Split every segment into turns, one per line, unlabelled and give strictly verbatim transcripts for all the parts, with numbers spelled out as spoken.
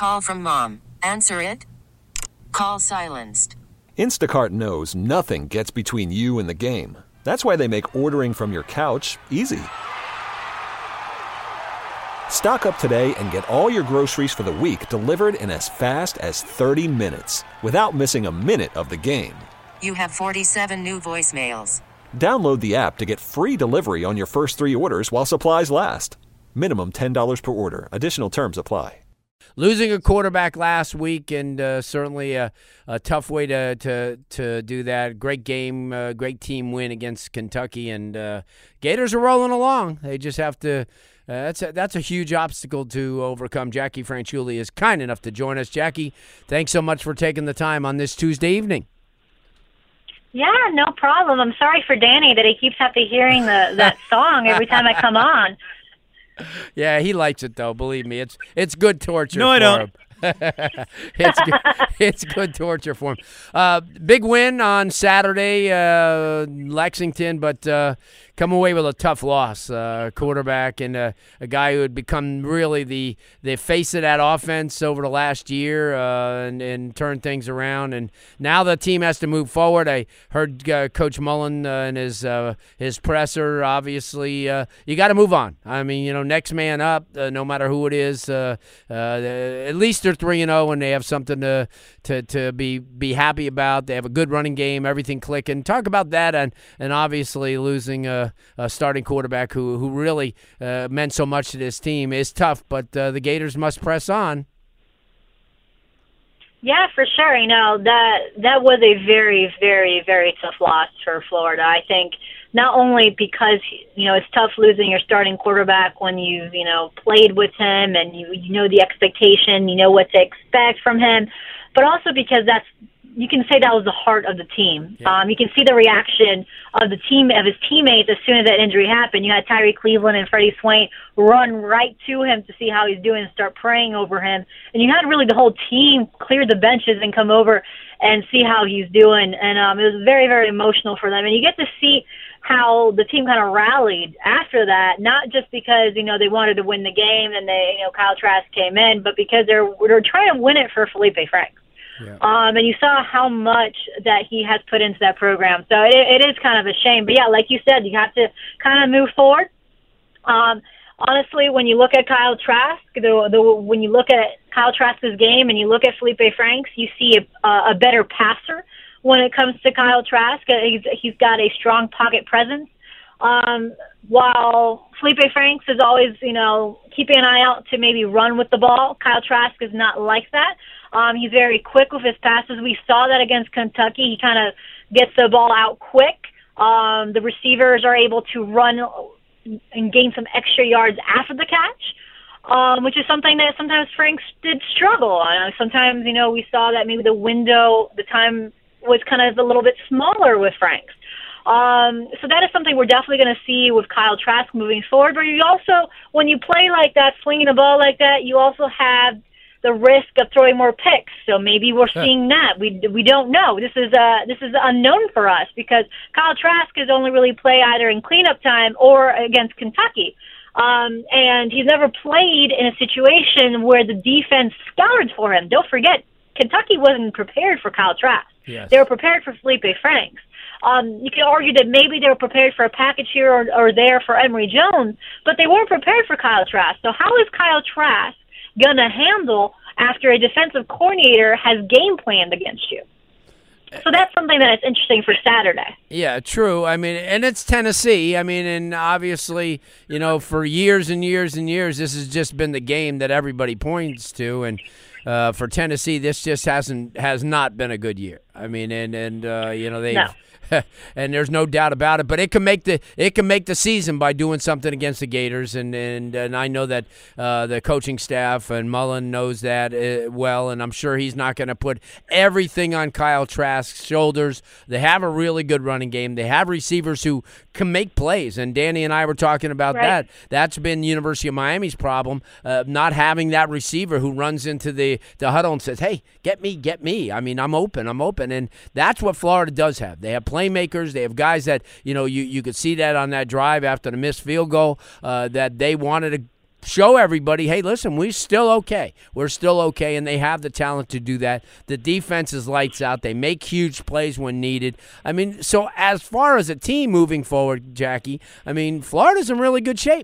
Call from mom. Answer it. Call silenced.
Instacart knows nothing gets between you and the game. That's why they make ordering from your couch easy. Stock up today and get all your groceries for the week delivered in as fast as thirty minutes without missing a minute of the game.
You have forty-seven new voicemails.
Download the app to get free delivery on your first three orders while supplies last. Minimum ten dollars per order. Additional terms apply.
Losing a quarterback last week, and uh, certainly a, a tough way to, to to do that. Great game, uh, great team win against Kentucky, and uh, Gators are rolling along. They just have to. Uh, that's a, that's a huge obstacle to overcome. Jackie Franciulli is kind enough to join us. Jackie, thanks so much for taking the time on this Tuesday evening.
Yeah, no problem. I'm sorry for Danny that he keeps having to hearing the that song every time I come on.
Yeah, he likes it though. Believe me, it's it's good torture.
No,
for
I don't.
Him. it's good, it's good torture for him. Uh, big win on Saturday, uh, Lexington, but uh, come away with a tough loss. Uh, quarterback and uh, a guy who had become really the the face of that offense over the last year uh, and, and turned things around. And now the team has to move forward. I heard uh, Coach Mullen uh, in his uh, his presser. Obviously, uh, you got to move on. I mean, you know, next man up, uh, no matter who it is. Uh, uh, at least they're three and zero, and they have something to to to be be happy about. They have a good running game, everything clicking. Talk about that, and and obviously losing a, a starting quarterback who who really uh, meant so much to this team is tough. But uh, the Gators must press on.
Yeah, for sure. You know, that that was a very, very, very tough loss for Florida. I think not only because, you know, it's tough losing your starting quarterback when you've, you know, played with him and you, you know the expectation, you know what to expect from him, but also because that's, you can say that was the heart of the team. Yeah. Um, you can see the reaction of the team, of his teammates as soon as that injury happened. You had Tyree Cleveland and Freddie Swain run right to him to see how he's doing and start praying over him. And you had really the whole team clear the benches and come over and see how he's doing. And um, it was very, very emotional for them. And you get to see how the team kind of rallied after that, not just because, you know, they wanted to win the game and they, you know, Kyle Trask came in, but because they're, they're trying to win it for Felipe Franks. Yeah. Um, and you saw how much that he has put into that program. So it, it is kind of a shame. But, yeah, like you said, you have to kind of move forward. Um, honestly, when you look at Kyle Trask, the, the, when you look at Kyle Trask's game and you look at Felipe Franks, you see a, a better passer when it comes to Kyle Trask. He's, he's got a strong pocket presence. Um, while Felipe Franks is always, you know, keeping an eye out to maybe run with the ball, Kyle Trask is not like that. Um, he's very quick with his passes. We saw that against Kentucky. He kind of gets the ball out quick. Um, the receivers are able to run and gain some extra yards after the catch, um, which is something that sometimes Franks did struggle on. Sometimes, you know, we saw that maybe the window, the time was kind of a little bit smaller with Franks. Um, so that is something we're definitely going to see with Kyle Trask moving forward. But you also, when you play like that, slinging a ball like that, you also have the risk of throwing more picks. So maybe we're seeing that. We we don't know. This is uh this is unknown for us because Kyle Trask has only really played either in cleanup time or against Kentucky. Um, and he's never played in a situation where the defense scoured for him. Don't forget, Kentucky wasn't prepared for Kyle Trask.
Yes.
They were prepared for Felipe Franks. Um, you could argue that maybe they were prepared for a package here or, or there for Emory Jones, but they weren't prepared for Kyle Trask. So how is Kyle Trask going to handle after a defensive coordinator has game planned against you? So that's something that is interesting for Saturday.
Yeah, true. I mean, and it's Tennessee. I mean, and obviously, you know, for years and years and years, this has just been the game that everybody points to. And uh, for Tennessee, this just hasn't has not been a good year. I mean, and and uh, you know they've. No. And there's no doubt about it. But it can make the it can make the season by doing something against the Gators, and and, and I know that uh, the coaching staff and Mullen knows that uh, well, and I'm sure he's not going to put everything on Kyle Trask's shoulders. They have a really good running game. They have receivers who can make plays, and Danny and I were talking about
right.
that. That's been University of Miami's problem, uh, not having that receiver who runs into the, the huddle and says, hey, get me, get me. I mean, I'm open, I'm open. And that's what Florida does have. They have playmakers. They have guys that, you know, you, you could see that on that drive after the missed field goal, uh, that they wanted to show everybody, hey, listen, we're still okay. We're still okay, and they have the talent to do that. The defense is lights out. They make huge plays when needed. I mean, so as far as a team moving forward, Jackie, I mean, Florida's in really good shape.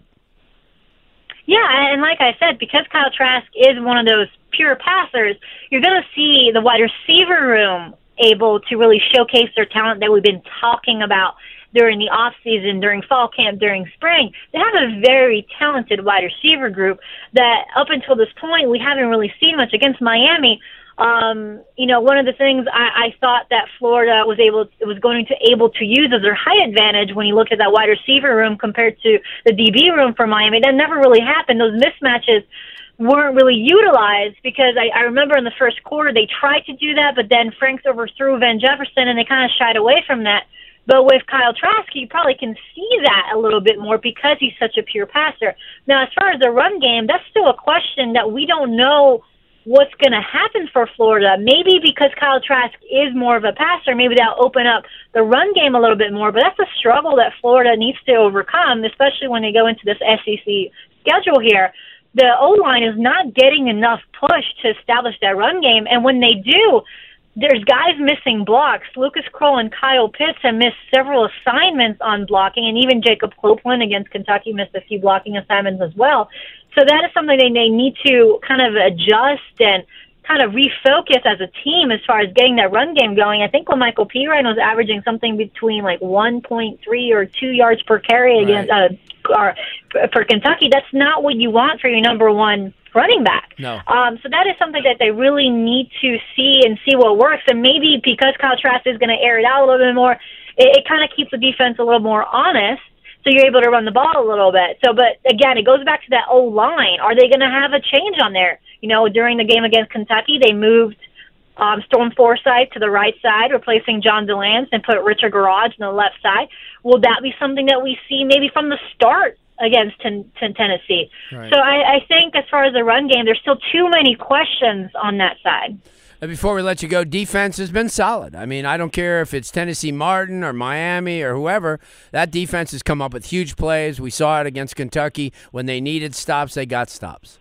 Yeah, and like I said, because Kyle Trask is one of those pure passers, you're going to see the wide receiver room able to really showcase their talent that we've been talking about during the off season, during fall camp, during spring. They have a very talented wide receiver group that up until this point we haven't really seen much against Miami. Um, you know, one of the things I, I thought that Florida was able was going to able to use as their height advantage when you look at that wide receiver room compared to the D B room for Miami, that never really happened. Those mismatches weren't really utilized because I, I remember in the first quarter they tried to do that, but then Franks overthrew Van Jefferson and they kind of shied away from that. But with Kyle Trask, you probably can see that a little bit more because he's such a pure passer. Now, as far as the run game, that's still a question that we don't know what's going to happen for Florida. Maybe because Kyle Trask is more of a passer, maybe that'll open up the run game a little bit more. But that's a struggle that Florida needs to overcome, especially when they go into this S E C schedule here. The O-line is not getting enough push to establish that run game. And when they do, there's guys missing blocks. Lucas Kroll and Kyle Pitts have missed several assignments on blocking, and even Jacob Copeland against Kentucky missed a few blocking assignments as well. So that is something they, they need to kind of adjust and kind of refocus as a team as far as getting that run game going. I think when Michael Pirine was averaging something between like one point three or two yards per carry against uh, or for Kentucky, that's not what you want for your number one running back.
No.
Um, so that is something that they really need to see and see what works. And maybe because Kyle Trask is going to air it out a little bit more, it, it kind of keeps the defense a little more honest. So you're able to run the ball a little bit. So, but again, it goes back to that O-line. Are they going to have a change on there? You know, during the game against Kentucky, they moved um, Storm Forsythe to the right side, replacing John DeLance, and put Richard Garage on the left side. Will that be something that we see maybe from the start against ten, ten Tennessee? Right. So I, I think as far as the run game, there's still too many questions on that side.
And before we let you go, defense has been solid. I mean, I don't care if it's Tennessee Martin or Miami or whoever. That defense has come up with huge plays. We saw it against Kentucky. When they needed stops, they got stops.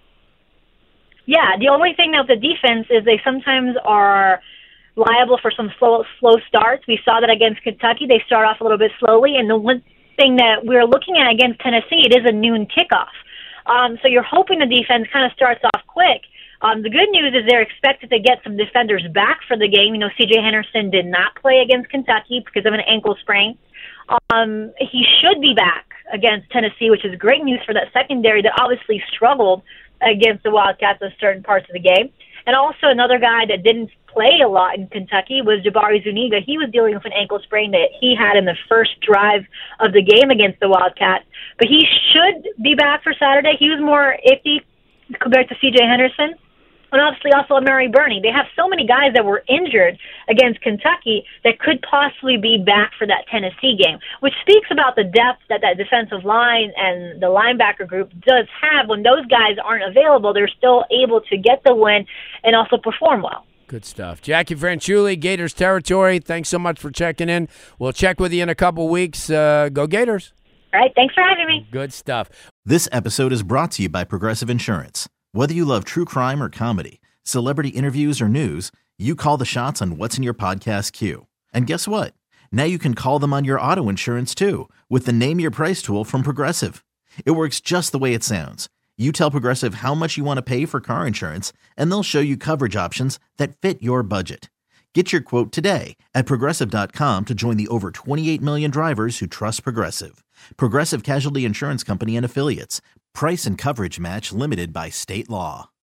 Yeah, the only thing about the defense is they sometimes are liable for some slow, slow starts. We saw that against Kentucky. They start off a little bit slowly, and the one thing that we're looking at against Tennessee, it is a noon kickoff. Um, so you're hoping the defense kind of starts off quick. Um, the good news is they're expected to get some defenders back for the game. You know, C J Henderson did not play against Kentucky because of an ankle sprain. Um, he should be back against Tennessee, which is great news for that secondary that obviously struggled against the Wildcats in certain parts of the game. And also another guy that didn't play a lot in Kentucky was Jabari Zuniga. He was dealing with an ankle sprain that he had in the first drive of the game against the Wildcats. But he should be back for Saturday. He was more iffy compared to C J Henderson. And obviously also Amari Burney. They have so many guys that were injured against Kentucky that could possibly be back for that Tennessee game, which speaks about the depth that that defensive line and the linebacker group does have. When those guys aren't available, they're still able to get the win and also perform well.
Good stuff. Jackie Franciulli, Gators Territory, thanks so much for checking in. We'll check with you in a couple weeks. Uh, go Gators.
All right, thanks for having me.
Good stuff.
This episode is brought to you by Progressive Insurance. Whether you love true crime or comedy, celebrity interviews or news, you call the shots on what's in your podcast queue. And guess what? Now you can call them on your auto insurance too with the Name Your Price tool from Progressive. It works just the way it sounds. You tell Progressive how much you want to pay for car insurance, and they'll show you coverage options that fit your budget. Get your quote today at Progressive dot com to join the over twenty-eight million drivers who trust Progressive. Progressive Casualty Insurance Company and Affiliates. Price and coverage match limited by state law.